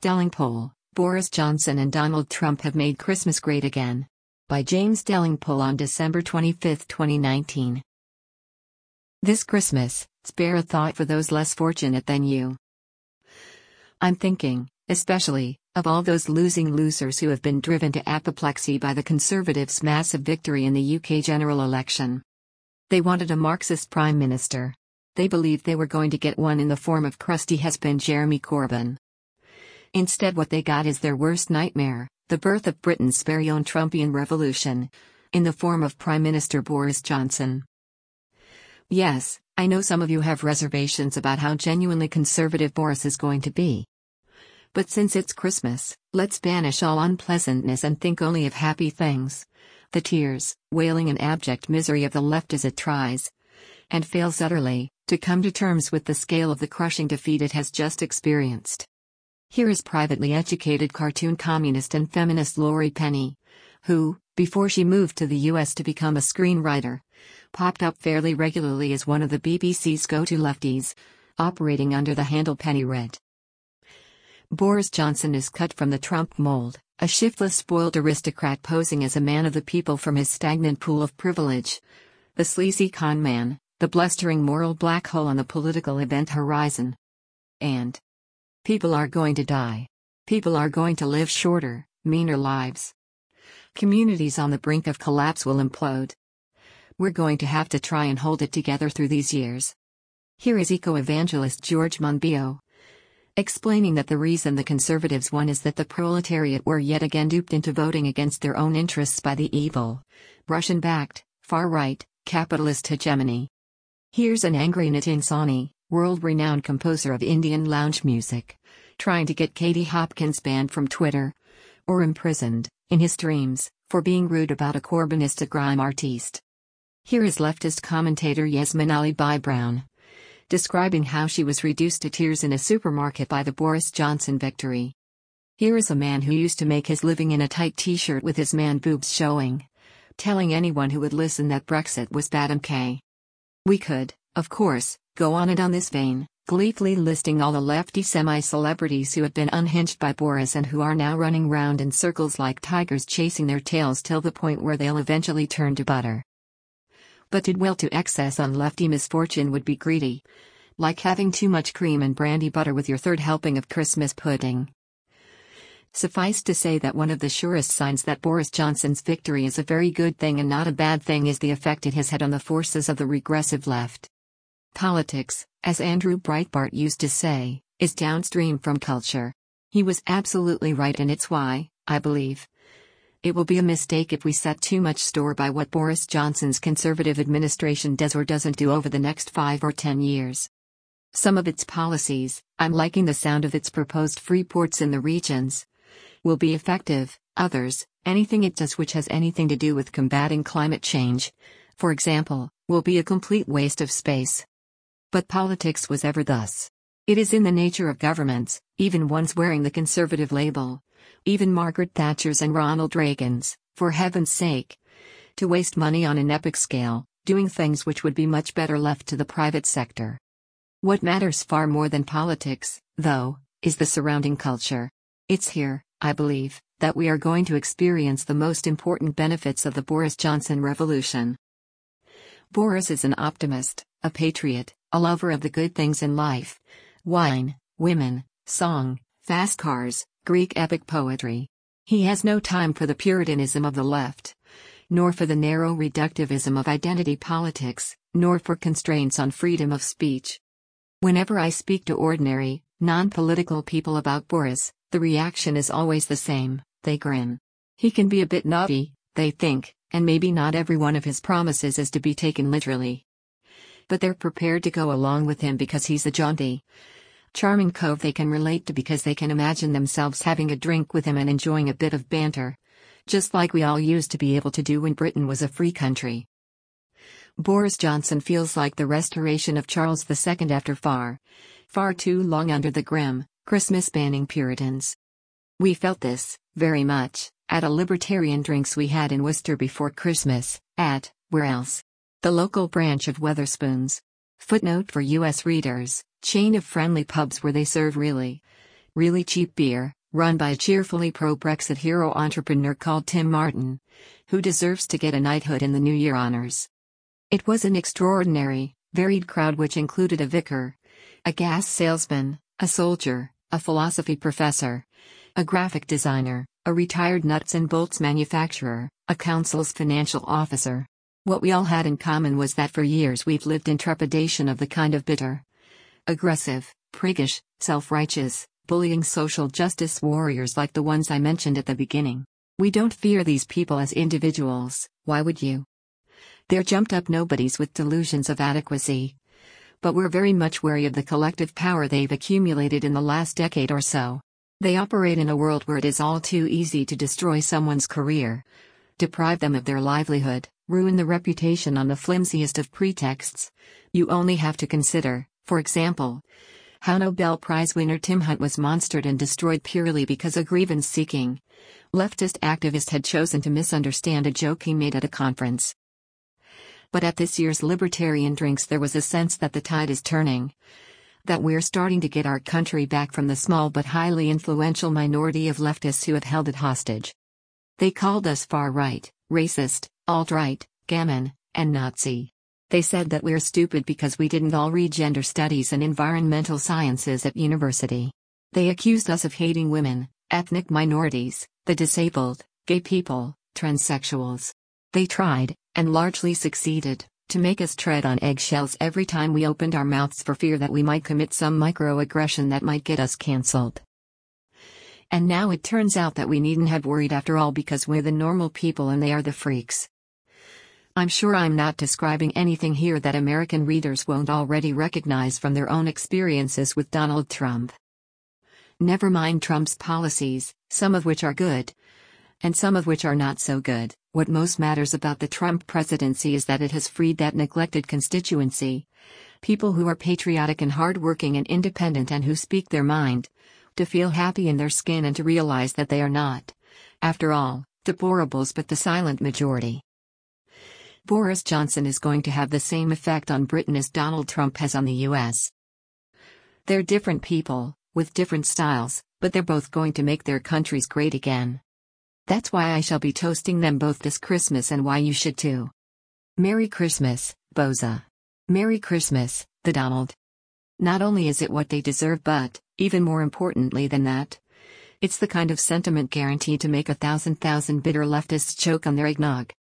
Delingpole, Boris Johnson and Donald Trump have made Christmas great again. By James Delingpole on December 25, 2019. This Christmas, spare a thought for those less fortunate than you. I'm thinking, especially, of all those losing losers who have been driven to apoplexy by the Conservatives' massive victory in the UK general election. They wanted a Marxist Prime Minister. They believed they were going to get one in the form of crusty has-been Jeremy Corbyn. Instead, what they got is their worst nightmare, the birth of Britain's very own Trumpian revolution, in the form of Prime Minister Boris Johnson. Yes, I know some of you have reservations about how genuinely conservative Boris is going to be. But since it's Christmas, let's banish all unpleasantness and think only of happy things. The tears, wailing and abject misery of the left as it tries, and fails utterly, to come to terms with the scale of the crushing defeat it has just experienced. Here is privately educated cartoon communist and feminist Laurie Penny, who, before she moved to the US to become a screenwriter, popped up fairly regularly as one of the BBC's go-to lefties, operating under the handle Penny Red. Boris Johnson is cut from the Trump mold, a shiftless spoiled aristocrat posing as a man of the people from his stagnant pool of privilege. The sleazy con man, the blustering moral black hole on the political event horizon. And people are going to die. People are going to live shorter, meaner lives. Communities on the brink of collapse will implode. We're going to have to try and hold it together through these years. Here is eco-evangelist George Monbiot, explaining that the reason the Conservatives won is that the proletariat were yet again duped into voting against their own interests by the evil, Russian-backed, far-right, capitalist hegemony. Here's an angry Nitin Sawhney, world-renowned composer of Indian lounge music, trying to get Katie Hopkins banned from Twitter, or imprisoned, in his dreams, for being rude about a Corbynista grime artiste. Here is leftist commentator Yasmin Ali Bai Brown, describing how she was reduced to tears in a supermarket by the Boris Johnson victory. Here is a man who used to make his living in a tight t-shirt with his man boobs showing, telling anyone who would listen that Brexit was bad. MK. We could, of course, go on and on this vein, gleefully listing all the lefty semi-celebrities who have been unhinged by Boris and who are now running round in circles like tigers chasing their tails till the point where they'll eventually turn to butter. But to dwell to excess on lefty misfortune would be greedy, like having too much cream and brandy butter with your third helping of Christmas pudding. Suffice to say that one of the surest signs that Boris Johnson's victory is a very good thing and not a bad thing is the effect it has had on the forces of the regressive left. Politics, as Andrew Breitbart used to say, is downstream from culture. He was absolutely right, and it's why, I believe, it will be a mistake if we set too much store by what Boris Johnson's Conservative administration does or doesn't do over the next 5 or 10 years. Some of its policies, I'm liking the sound of its proposed free ports in the regions, will be effective. Others, anything it does which has anything to do with combating climate change, for example, will be a complete waste of space. But politics was ever thus. It is in the nature of governments, even ones wearing the conservative label, even Margaret Thatcher's and Ronald Reagan's, for heaven's sake, to waste money on an epic scale, doing things which would be much better left to the private sector. What matters far more than politics, though, is the surrounding culture. It's here, I believe, that we are going to experience the most important benefits of the Boris Johnson revolution. Boris is an optimist, a patriot, a lover of the good things in life: wine, women, song, fast cars, Greek epic poetry. He has no time for the puritanism of the left, nor for the narrow reductivism of identity politics, nor for constraints on freedom of speech. Whenever I speak to ordinary, non-political people about Boris, the reaction is always the same: they grin. He can be a bit naughty, they think, and maybe not every one of his promises is to be taken literally. But they're prepared to go along with him because he's a jaunty, charming cove they can relate to, because they can imagine themselves having a drink with him and enjoying a bit of banter, just like we all used to be able to do when Britain was a free country. Boris Johnson feels like the restoration of Charles II after far too long under the grim, Christmas-banning Puritans. We felt this, very much, at a libertarian drinks we had in Worcester before Christmas, at, where else? The local branch of Wetherspoons. Footnote for U.S. readers: chain of friendly pubs where they serve really really cheap beer, run by a cheerfully pro-Brexit hero entrepreneur called Tim Martin, who deserves to get a knighthood in the New Year honours. It was an extraordinary, varied crowd which included a vicar, a gas salesman, a soldier, a philosophy professor, a graphic designer, a retired nuts and bolts manufacturer, a council's financial officer. What we all had in common was that for years we've lived in trepidation of the kind of bitter, aggressive, priggish, self-righteous, bullying social justice warriors like the ones I mentioned at the beginning. We don't fear these people as individuals, why would you? They're jumped-up nobodies with delusions of adequacy. But we're very much wary of the collective power they've accumulated in the last decade or so. They operate in a world where it is all too easy to destroy someone's career, deprive them of their livelihood, ruin the reputation on the flimsiest of pretexts. You only have to consider, for example, how Nobel Prize winner Tim Hunt was monstered and destroyed purely because a grievance-seeking, leftist activist had chosen to misunderstand a joke he made at a conference. But at this year's Libertarian Drinks there was a sense that the tide is turning, that we're starting to get our country back from the small but highly influential minority of leftists who have held it hostage. They called us far-right, racist, alt-right, gammon, and Nazi. They said that we're stupid because we didn't all read gender studies and environmental sciences at university. They accused us of hating women, ethnic minorities, the disabled, gay people, transsexuals. They tried, and largely succeeded, to make us tread on eggshells every time we opened our mouths for fear that we might commit some microaggression that might get us cancelled. And now it turns out that we needn't have worried after all because we're the normal people and they are the freaks. I'm sure I'm not describing anything here that American readers won't already recognize from their own experiences with Donald Trump. Never mind Trump's policies, some of which are good, and some of which are not so good. What most matters about the Trump presidency is that it has freed that neglected constituency, people who are patriotic and hardworking and independent and who speak their mind, to feel happy in their skin and to realize that they are not, after all, deplorables but the silent majority. Boris Johnson is going to have the same effect on Britain as Donald Trump has on the US. They're different people, with different styles, but they're both going to make their countries great again. That's why I shall be toasting them both this Christmas and why you should too. Merry Christmas, Boza. Merry Christmas, the Donald. Not only is it what they deserve but, even more importantly than that, it's the kind of sentiment guaranteed to make 1,000 bitter leftists choke on their eggnog.